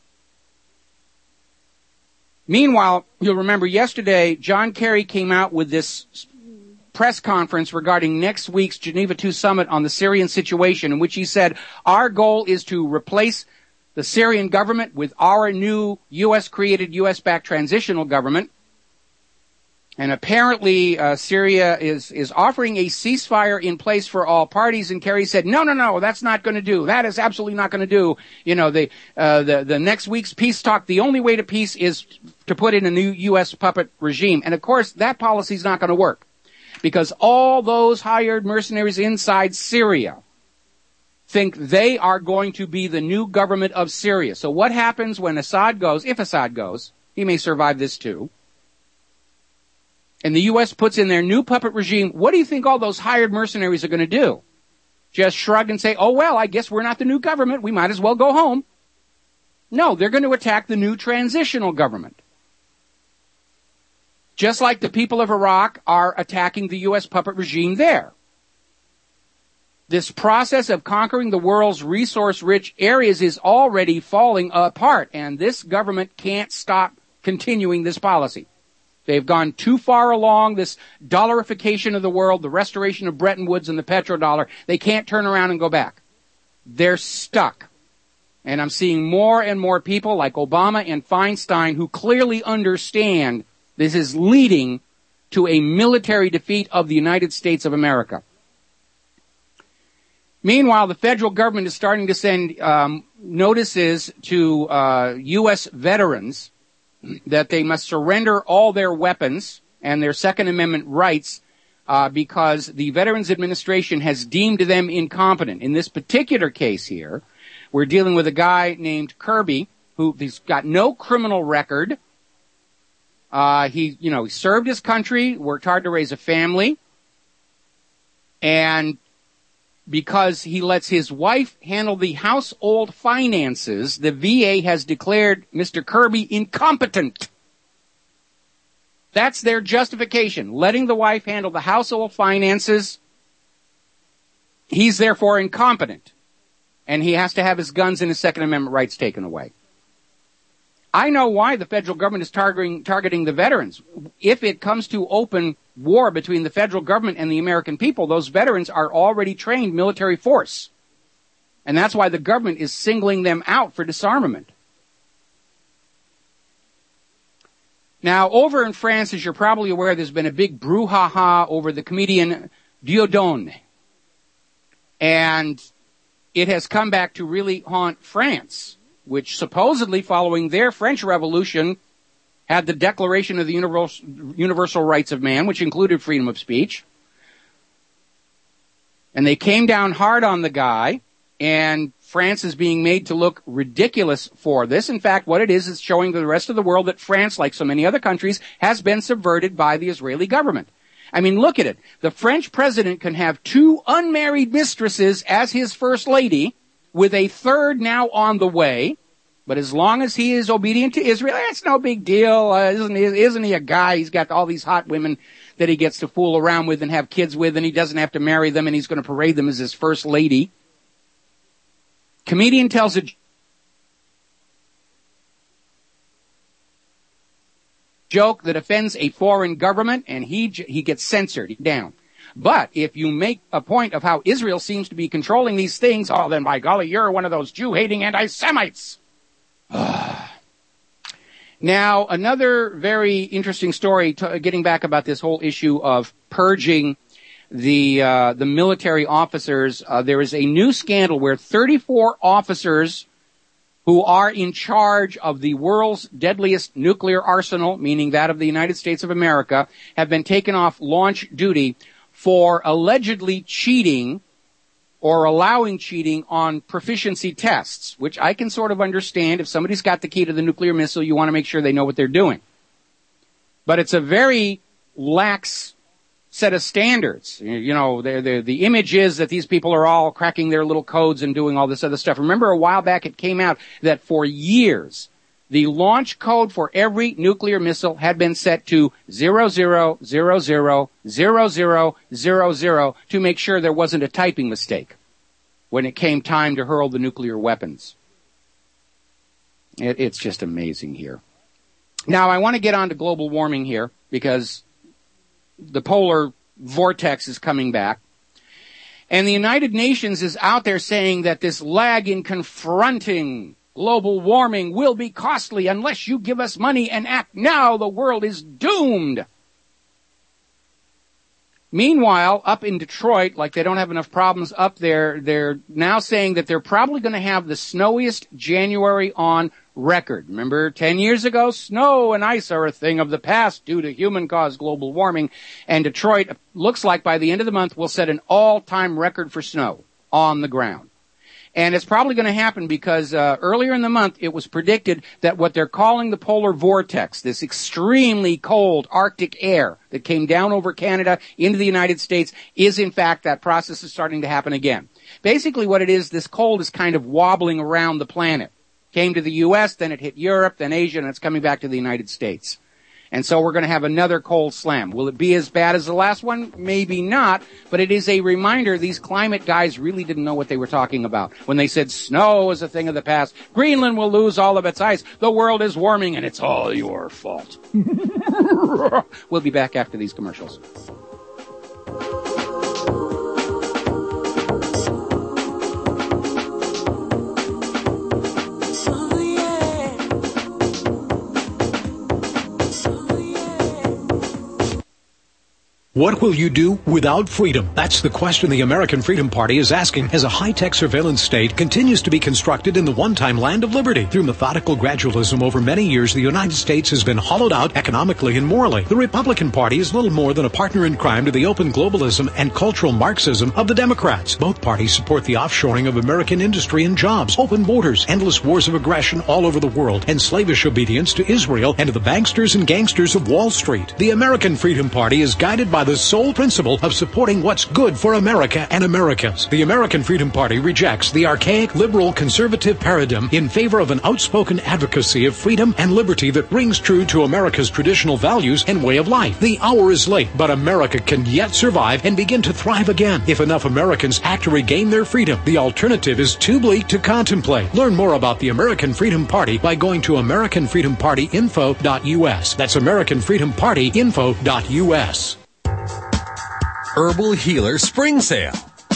Meanwhile, you'll remember yesterday, John Kerry came out with this press conference regarding next week's Geneva II summit on the Syrian situation, in which he said, our goal is to replace the Syrian government with our new U.S.-created, U.S.-backed transitional government. And apparently Syria is offering a ceasefire in place for all parties, and Kerry said, no, that's not going to do. That is absolutely not going to do. You know, the next week's peace talk, the only way to peace is to put in a new U.S. puppet regime. And of course, that policy is not going to work, because all those hired mercenaries inside Syria think they are going to be the new government of Syria. So what happens when Assad goes? If Assad goes, he may survive this too, and the U.S. puts in their new puppet regime, what do you think all those hired mercenaries are going to do? Just shrug and say, oh, well, I guess we're not the new government. We might as well go home. No, they're going to attack the new transitional government. Just like the people of Iraq are attacking the U.S. puppet regime there. This process of conquering the world's resource-rich areas is already falling apart, and this government can't stop continuing this policy. They've gone too far along this dollarification of the world, the restoration of Bretton Woods and the petrodollar. They can't turn around and go back. They're stuck. And I'm seeing more and more people like Obama and Feinstein who clearly understand this is leading to a military defeat of the United States of America. Meanwhile, the federal government is starting to send notices to U.S. veterans that they must surrender all their weapons and their Second Amendment rights because the Veterans Administration has deemed them incompetent. In this particular case here, we're dealing with a guy named Kirby who's got no criminal record. He served his country, worked hard to raise a family, and because he lets his wife handle the household finances, the VA has declared Mr. Kirby incompetent. That's their justification, letting the wife handle the household finances. He's therefore incompetent, and he has to have his guns and his Second Amendment rights taken away. I know why the federal government is targeting the veterans. If it comes to open war between the federal government and the American people, those veterans are already trained military force. And that's why the government is singling them out for disarmament. Now, over in France, as you're probably aware, there's been a big brouhaha over the comedian Dieudonné. And it has come back to really haunt France, which supposedly, following their French Revolution, had the Declaration of the Universal Rights of Man, which included freedom of speech. And they came down hard on the guy, and France is being made to look ridiculous for this. In fact, what it is showing to the rest of the world that France, like so many other countries, has been subverted by the Israeli government. I mean, look at it. The French president can have 2 unmarried mistresses as his first lady, with a third now on the way. But as long as he is obedient to Israel, it's no big deal. Isn't he a guy? He's got all these hot women that he gets to fool around with and have kids with, and he doesn't have to marry them, and he's going to parade them as his first lady. Comedian tells a joke that offends a foreign government, and he gets censored down. But if you make a point of how Israel seems to be controlling these things, oh, then by golly, you're one of those Jew-hating anti-Semites. Now, another very interesting story, getting back about this whole issue of purging the military officers. There is a new scandal where 34 officers who are in charge of the world's deadliest nuclear arsenal, meaning that of the United States of America, have been taken off launch duty for allegedly cheating or allowing cheating on proficiency tests, which I can sort of understand. If somebody's got the key to the nuclear missile, you want to make sure they know what they're doing. But it's a very lax set of standards. You know, the image is that these people are all cracking their little codes and doing all this other stuff. Remember a while back it came out that for years the launch code for every nuclear missile had been set to 00000000 to make sure there wasn't a typing mistake when it came time to hurl the nuclear weapons. It's just amazing here. Now, I want to get on to global warming here because the polar vortex is coming back. And the United Nations is out there saying that this lag in confronting global warming will be costly unless you give us money and act now. The world is doomed. Meanwhile, up in Detroit, like they don't have enough problems up there, they're now saying that they're probably going to have the snowiest January on record. Remember, 10 years ago, snow and ice are a thing of the past due to human-caused global warming. And Detroit looks like by the end of the month will set an all-time record for snow on the ground. And it's probably going to happen because earlier in the month it was predicted that what they're calling the polar vortex, this extremely cold Arctic air that came down over Canada into the United States, is in fact that process is starting to happen again. Basically what it is, this cold is kind of wobbling around the planet. Came to the U.S., then it hit Europe, then Asia, and it's coming back to the United States. And so we're going to have another cold slam. Will it be as bad as the last one? Maybe not, but it is a reminder these climate guys really didn't know what they were talking about when they said snow is a thing of the past. Greenland will lose all of its ice. The world is warming, and it's all your fault. We'll be back after these commercials. What will you do without freedom? That's the question the American Freedom Party is asking as a high-tech surveillance state continues to be constructed in the one-time land of liberty. Through methodical gradualism over many years, the United States has been hollowed out economically and morally. The Republican Party is little more than a partner in crime to the open globalism and cultural Marxism of the Democrats. Both parties support the offshoring of American industry and jobs, open borders, endless wars of aggression all over the world, and slavish obedience to Israel and to the banksters and gangsters of Wall Street. The American Freedom Party is guided by the sole principle of supporting what's good for America and Americans. The American Freedom Party rejects the archaic liberal conservative paradigm in favor of an outspoken advocacy of freedom and liberty that rings true to America's traditional values and way of life. The hour is late, but America can yet survive and begin to thrive again if enough Americans act to regain their freedom. The alternative is too bleak to contemplate. Learn more about the American Freedom Party by going to AmericanFreedomPartyInfo.us. That's AmericanFreedomPartyInfo.us. Herbal Healer Spring Sale.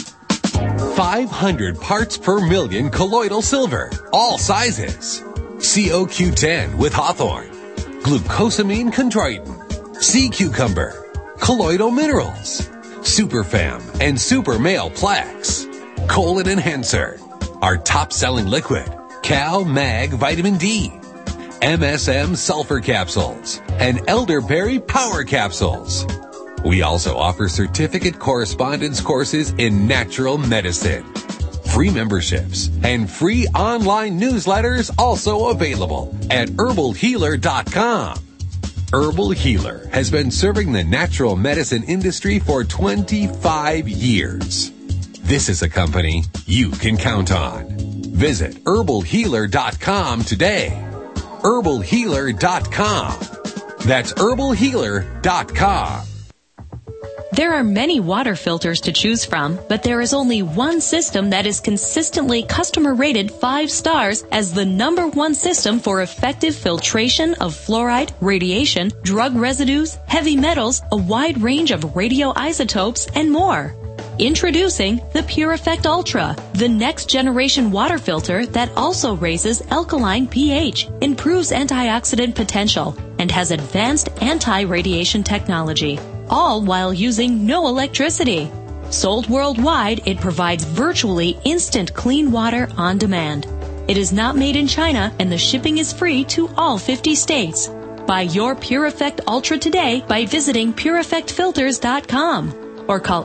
500 parts per million colloidal silver, all sizes. COQ10 with Hawthorne, glucosamine chondroitin, sea cucumber, colloidal minerals, Superfam and Super Male Plex, Colon Enhancer, our top-selling liquid, Cal Mag Vitamin D, MSM Sulfur Capsules, and Elderberry Power Capsules. We also offer certificate correspondence courses in natural medicine. Free memberships and free online newsletters also available at herbalhealer.com. Herbal Healer has been serving the natural medicine industry for 25 years. This is a company you can count on. Visit herbalhealer.com today. herbalhealer.com. That's herbalhealer.com. There are many water filters to choose from, but there is only one system that is consistently customer rated 5 stars as the #1 system for effective filtration of fluoride, radiation, drug residues, heavy metals, a wide range of radioisotopes, and more. Introducing the Pure Effect Ultra, the next generation water filter that also raises alkaline pH, improves antioxidant potential, and has advanced anti-radiation technology, all while using no electricity. Sold worldwide, it provides virtually instant clean water on demand. It is not made in China, and the shipping is free to all 50 states. Buy your Pure Effect Ultra today by visiting PureEffectFilters.com. or call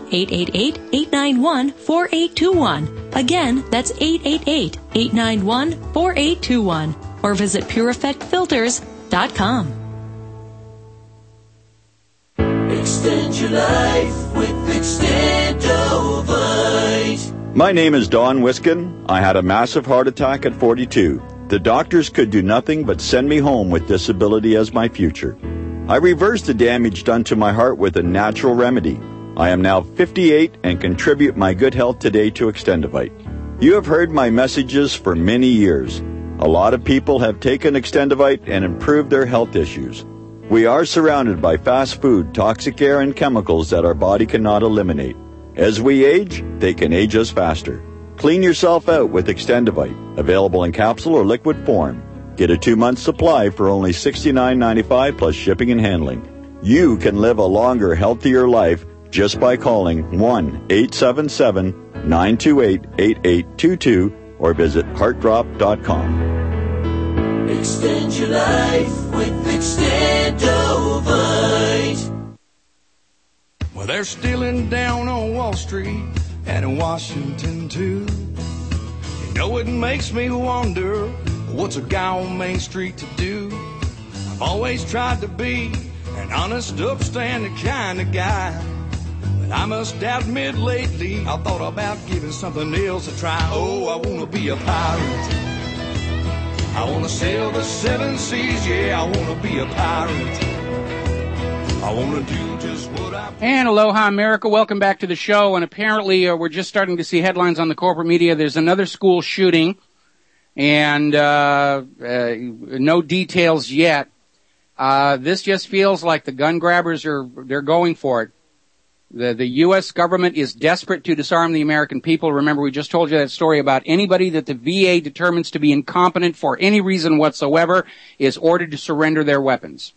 888-891-4821. Again, that's 888-891-4821. Or visit PureEffectFilters.com. Extend your life with Extendovite. My name is Don Wiskin. I had a massive heart attack at 42. The doctors could do nothing but send me home with disability as my future. I reversed the damage done to my heart with a natural remedy. I am now 58 and contribute my good health today to Extendovite. You have heard my messages for many years. A lot of people have taken Extendovite and improved their health issues. We are surrounded by fast food, toxic air, and chemicals that our body cannot eliminate. As we age, they can age us faster. Clean yourself out with Extendovite, available in capsule or liquid form. Get a 2-month supply for only $69.95 plus shipping and handling. You can live a longer, healthier life just by calling 1-877-928-8822 or visit heartdrop.com. Extend your life with Extendovite. Well, they're stealing down on Wall Street and in Washington too. You know it makes me wonder, what's a guy on Main Street to do? I've always tried to be an honest, upstanding kind of guy. But I must admit lately, I thought about giving something else a try. Oh, I want to be a pirate. I want to sail the 7 seas, yeah, I want to be a pirate. I want to do just what I... And aloha, America. Welcome back to the show. And apparently we're just starting to see headlines on the corporate media. There's another school shooting, and no details yet. This just feels like the gun grabbers they're going for it. The U.S. government is desperate to disarm the American people. Remember, we just told you that story about anybody that the VA determines to be incompetent for any reason whatsoever is ordered to surrender their weapons.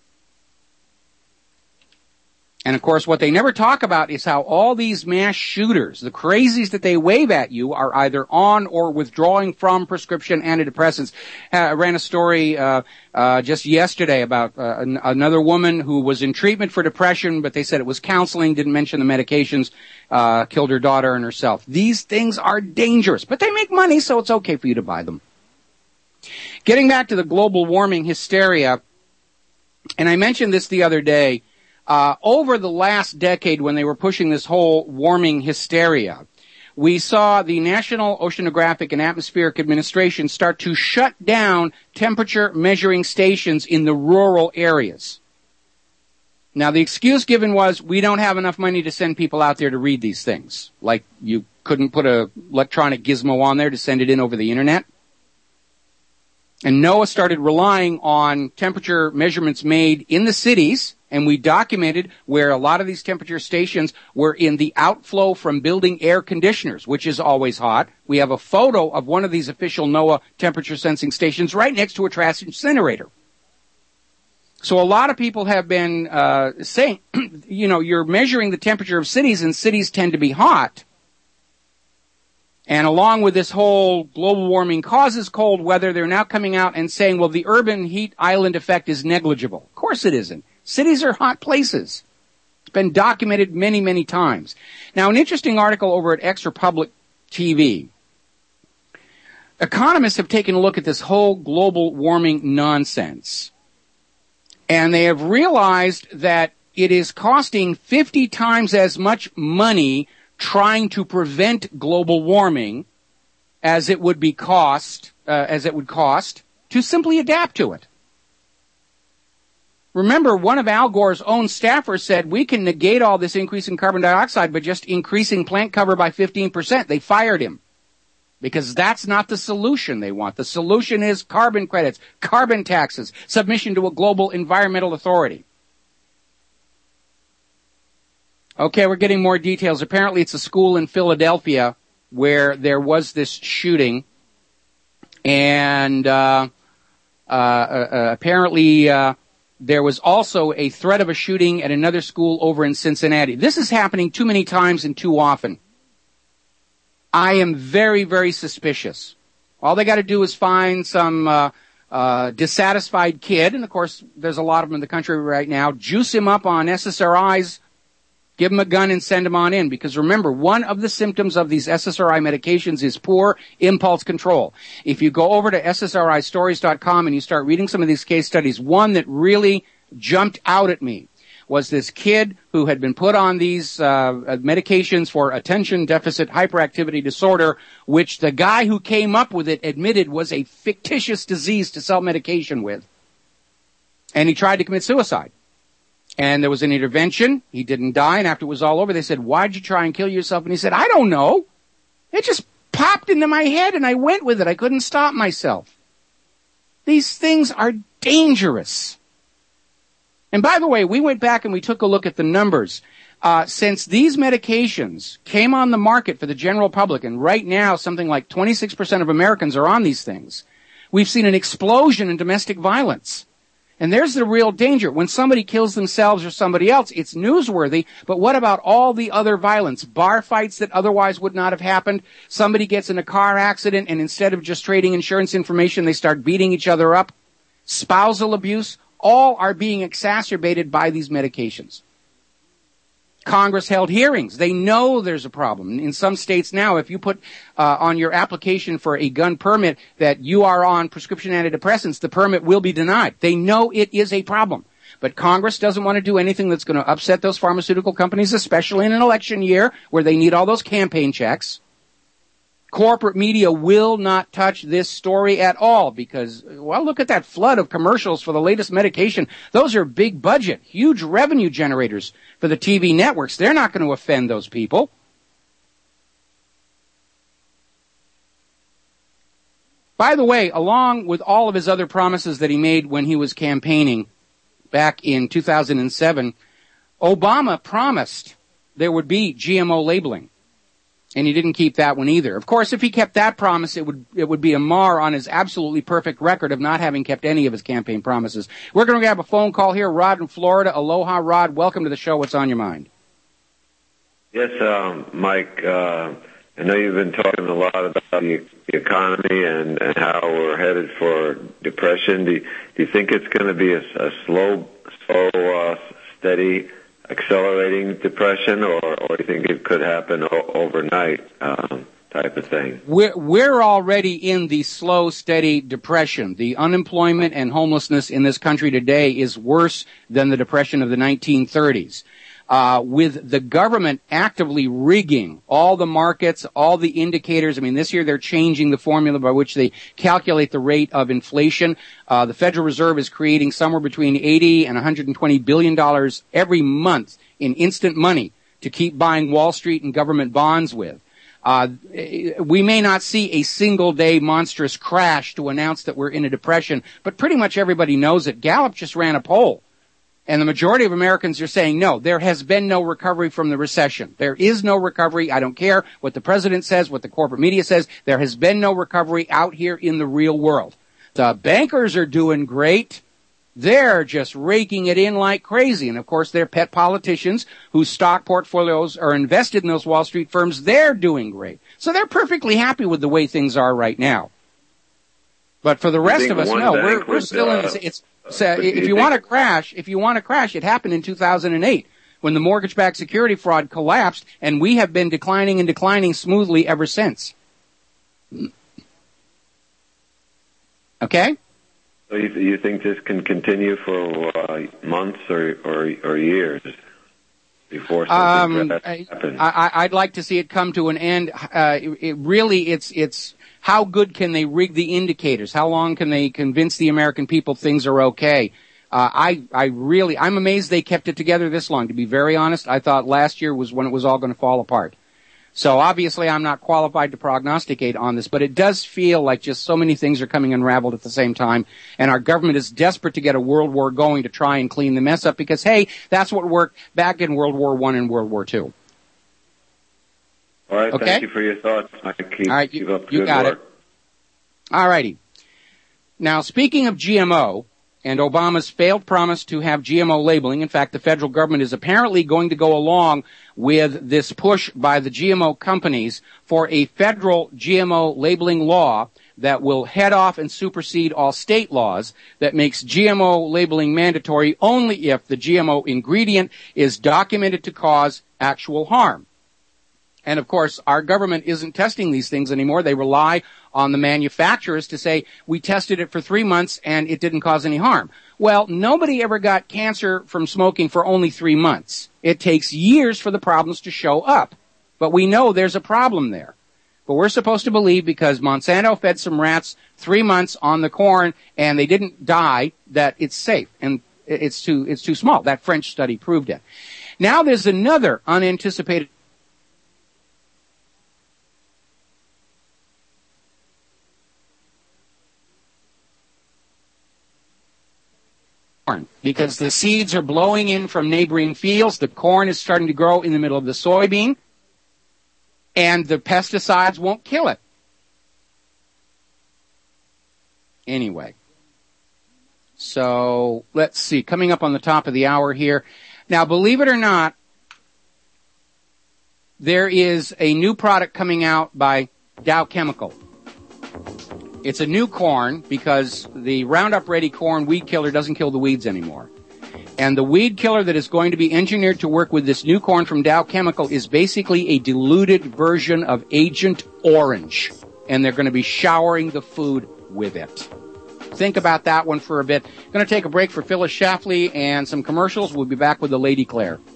And, of course, what they never talk about is how all these mass shooters, the crazies that they wave at you, are either on or withdrawing from prescription antidepressants. I ran a story just yesterday about another woman who was in treatment for depression, but they said it was counseling, didn't mention the medications, killed her daughter and herself. These things are dangerous, but they make money, so it's okay for you to buy them. Getting back to the global warming hysteria, and I mentioned this the other day, over the last decade when they were pushing this whole warming hysteria, we saw the National Oceanographic and Atmospheric Administration start to shut down temperature measuring stations in the rural areas. Now, the excuse given was, we don't have enough money to send people out there to read these things. Like, you couldn't put an electronic gizmo on there to send it in over the internet. And NOAA started relying on temperature measurements made in the cities, and we documented where a lot of these temperature stations were in the outflow from building air conditioners, which is always hot. We have a photo of one of these official NOAA temperature sensing stations right next to a trash incinerator. So a lot of people have been saying, you're measuring the temperature of cities, and cities tend to be hot. And along with this whole global warming causes cold weather, they're now coming out and saying, well, the urban heat island effect is negligible. Of course it isn't. Cities are hot places. It's been documented many, many times. Now, an interesting article over at Extra Public TV. Economists have taken a look at this whole global warming nonsense. And they have realized that it is costing 50 times as much money trying to prevent global warming as it would cost to simply adapt to it. Remember, one of Al Gore's own staffers said, we can negate all this increase in carbon dioxide by just increasing plant cover by 15%. They fired him because that's not the solution they want. The solution is carbon credits, carbon taxes, submission to a global environmental authority. Okay, we're getting more details. Apparently it's a school in Philadelphia where there was this shooting, and apparently there was also a threat of a shooting at another school over in Cincinnati. This is happening too many times and too often. I am very, very suspicious. All they got to do is find some dissatisfied kid, and of course there's a lot of them in the country right now, juice him up on SSRIs, give him a gun and send him on in. Because remember, one of the symptoms of these SSRI medications is poor impulse control. If you go over to SSRIstories.com and you start reading some of these case studies, one that really jumped out at me was this kid who had been put on these medications for attention deficit hyperactivity disorder, which the guy who came up with it admitted was a fictitious disease to sell medication with. And he tried to commit suicide. And there was an intervention. He didn't die. And after it was all over, they said, why'd you try and kill yourself? And he said, I don't know. It just popped into my head and I went with it. I couldn't stop myself. These things are dangerous. And by the way, we went back and we took a look at the numbers. Since these medications came on the market for the general public, and right now something like 26% of Americans are on these things, we've seen an explosion in domestic violence. And there's the real danger. When somebody kills themselves or somebody else, it's newsworthy. But what about all the other violence? Bar fights that otherwise would not have happened. Somebody gets in a car accident, and instead of just trading insurance information, they start beating each other up. Spousal abuse, all are being exacerbated by these medications. Congress held hearings. They know there's a problem. In some states now, if you put on your application for a gun permit that you are on prescription antidepressants, the permit will be denied. They know it is a problem. But Congress doesn't want to do anything that's going to upset those pharmaceutical companies, especially in an election year where they need all those campaign checks. Corporate media will not touch this story at all because, well, look at that flood of commercials for the latest medication. Those are big budget, huge revenue generators for the TV networks. They're not going to offend those people. By the way, along with all of his other promises that he made when he was campaigning back in 2007, Obama promised there would be GMO labeling. And he didn't keep that one either. Of course, if he kept that promise, it would be a mar on his absolutely perfect record of not having kept any of his campaign promises. We're going to have a phone call here. Rod in Florida. Aloha, Rod. Welcome to the show. What's on your mind? Yes, Mike. I know you've been talking a lot about the economy and how we're headed for depression. Do you think it's going to be a slow, steady, accelerating depression, or do you think it could happen overnight? type of thing. We're already in the slow, steady depression. The unemployment and homelessness in this country today is worse than the depression of the 1930s. With the government actively rigging all the markets, all the indicators. I mean, this year they're changing the formula by which they calculate the rate of inflation. The Federal Reserve is creating somewhere between $80 and $120 billion every month in instant money to keep buying Wall Street and government bonds with. We may not see a single day monstrous crash to announce that we're in a depression, but pretty much everybody knows it. Gallup just ran a poll. And the majority of Americans are saying, no, there has been no recovery from the recession. There is no recovery. I don't care what the president says, what the corporate media says. There has been no recovery out here in the real world. The bankers are doing great. They're just raking it in like crazy. And, of course, they're pet politicians whose stock portfolios are invested in those Wall Street firms. They're doing great. So they're perfectly happy with the way things are right now. But for the rest of us, no, we're still in this. If you want to crash, it happened in 2008 when the mortgage-backed security fraud collapsed, and we have been declining smoothly ever since. Okay? So you think this can continue for months or years before something happens? I'd like to see it come to an end. It's how good can they rig the indicators? How long can they convince the American people things are okay? I'm amazed they kept it together this long. To be very honest, I thought last year was when it was all going to fall apart. So obviously I'm not qualified to prognosticate on this, but it does feel like just so many things are coming unraveled at the same time, and our government is desperate to get a world war going to try and clean the mess up because, hey, that's what worked back in World War I and World War II. All right, okay? Thank you for your thoughts, Mike. Keep up you good got work. It. All righty. Now, speaking of GMO and Obama's failed promise to have GMO labeling, in fact, the federal government is apparently going to go along with this push by the GMO companies for a federal GMO labeling law that will head off and supersede all state laws that makes GMO labeling mandatory only if the GMO ingredient is documented to cause actual harm. And, of course, our government isn't testing these things anymore. They rely on the manufacturers to say, we tested it for 3 months and it didn't cause any harm. Well, nobody ever got cancer from smoking for only 3 months. It takes years for the problems to show up. But we know there's a problem there. But we're supposed to believe because Monsanto fed some rats 3 months on the corn and they didn't die that it's safe. And it's too small. That French study proved it. Now there's another unanticipated because the seeds are blowing in from neighboring fields. The corn is starting to grow in the middle of the soybean, and the pesticides won't kill it. Anyway, so let's see. Coming up on the top of the hour here. Now, believe it or not, there is a new product coming out by Dow Chemical. It's a new corn because the Roundup Ready corn weed killer doesn't kill the weeds anymore. And the weed killer that is going to be engineered to work with this new corn from Dow Chemical is basically a diluted version of Agent Orange. And they're going to be showering the food with it. Think about that one for a bit. Going to take a break for Phyllis Schlafly and some commercials. We'll be back with the Lady Claire.